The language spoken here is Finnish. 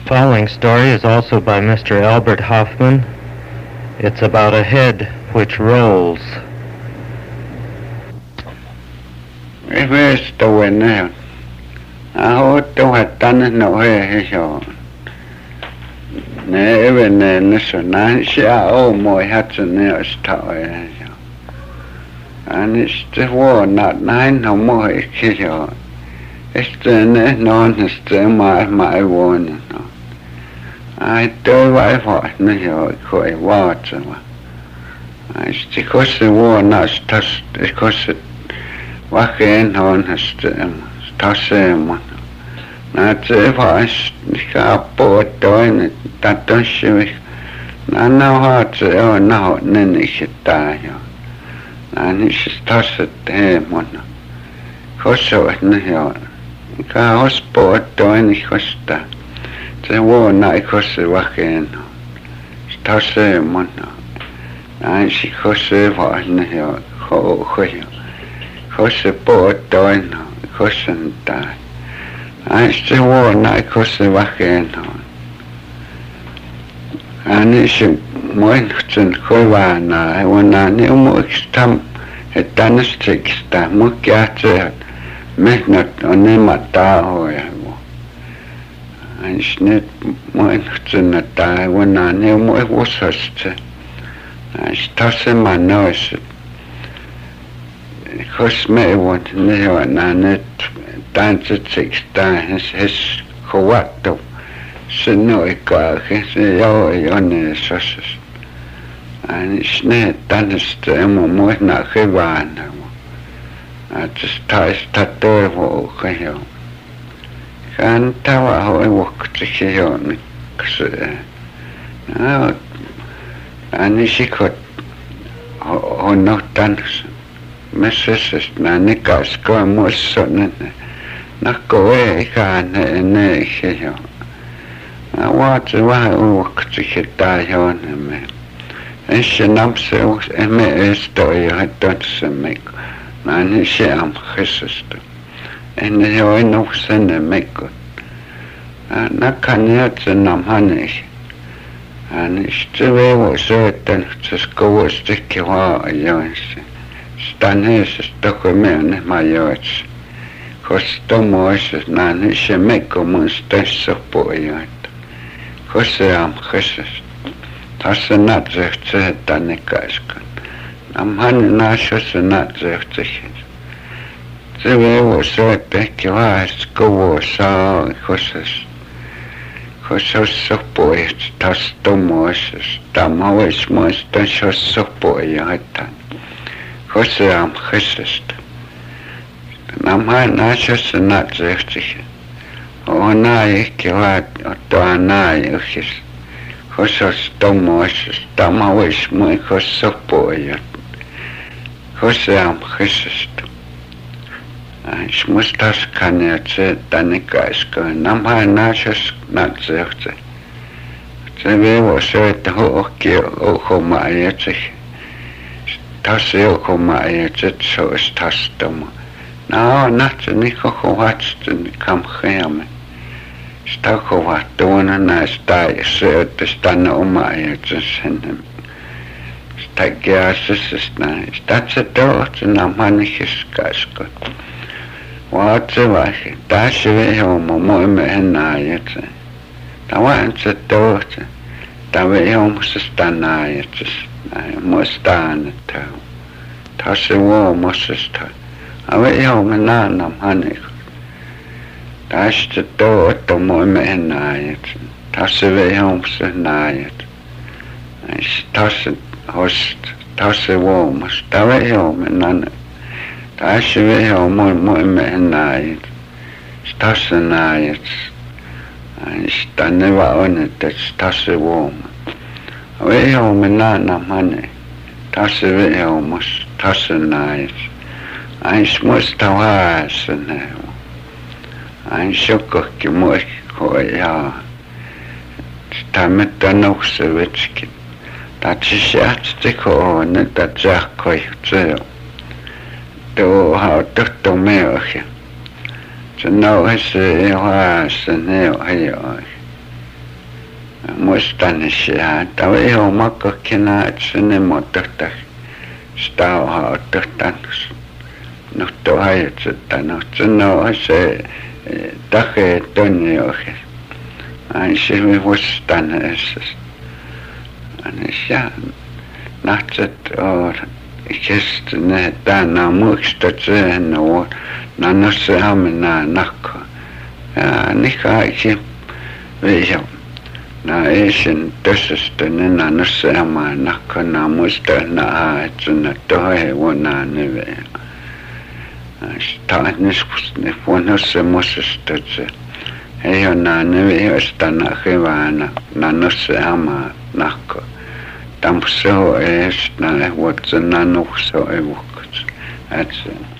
Following story is also by Mr. Albert Hoffman. It's about a head which rolls. First when now, I hope to have done no hair. Never listen, I see all my hats and nails toy. And it's the war not nine no more. It's the non is the my one. I do I thought no quite water. It's because the war not touched because it was in on his tossing. Not if I got bored doing it, that don't show. I know how to know, then he should die. And he should toss it him one. Cosso it no. I was bored doing it, Costa. The war night cost the wagon. Toss him one. And she cost the war no. Cost the bored doing it, cost and die. I still war night cost the wagon. And it's a mountain Kovana, when I knew more stump, a dynastic stamp, more gather, met not on him at Tahoe. And it's not mountain at die when I knew more was such. I toss him my nose. It cost me one to know, and I net dance at 6 times his coato. Så nu ikke så jeg on sauces. And it's not done stem more not hevan. I just ties tattoo for you. Can't tell how I walk to see on now. And she could or not dance. Mrs. Nanicas go more son. Not go away, can't you. I want to walk to get die on him. And she numbs and me a story I don't make. Man, she am hissed. And you know, send a make good. And I can't yet and I'm honey. And it's the way was certain to go a sticky while I stand here stuck with me in my yards. Cause the more is none, she make a monster support yard. Kosse am Christus. Das not zegt ze dan ik kan. Am han na schus not zegt ze. Ze was zo bekje was go so kosses. Kosses so poet das domos tam always must dan schus so poet dan. Kosse am Christus. Am han na schus not zegt ze. Ona ikke var to na ikke kosos tomos tamawis muy kosopoja kosam Christus smustas kanetse tanikaiska namha nachas natsekte se was het hookje okomaetse taseo komaetse so stastom nou nat niko hoatsten kam geame Stakova tuona näistä syötä stanna omaa jätsensä. Stakiasesta näistä se tohtuna manikiskasko. Vaatse vaihe. Tässä vihoma moimme enää jätsä. Tavan se tohta. Tämä vihomassa stanna jätsä. Näin muistaan että. Tässä vuomassa. Tämä vihoma naana manikko. Tästä tuotto moimme enääjät. Tässä vihomassa näijät. Tässä host. Tässä vuomassa. Tämä vihoma nanne. Tässä vihoma moimme enääjät. Tässä näijät. Tänne vaan on, että tässä vuoma. Vihoma naana mane. Tässä vihomassa. Tässä näijät. Muista vaassa näin. Ein shokki muikko ja tämä nousee vetskin. Tatsi sieltä on että jakkoi se. Tuo hautto meohi. Se nousee ja haassa ne ohjaa. muistan sitä, että on ihan makkakina, että sinne muotohtaa sitä on ottanut. No tuo ajattelta, no se on se takee tonne oikein. Aina se muistan edes. Aina se nahtset on kestäneet tänä muistat sen on. No se hamina nakka. Ja niin kaikki viisaa. No ei sen tössästä, niin no se hamina nakka. No muistan että sinne tohe vuonna nyveä. Sitä nyt vuonna semmoisesta, että se ei ole näin nyveästä hyvänä. No se hamina nakka. Tampo se on edes näin vuotsen nuhso ei vuokkas. Että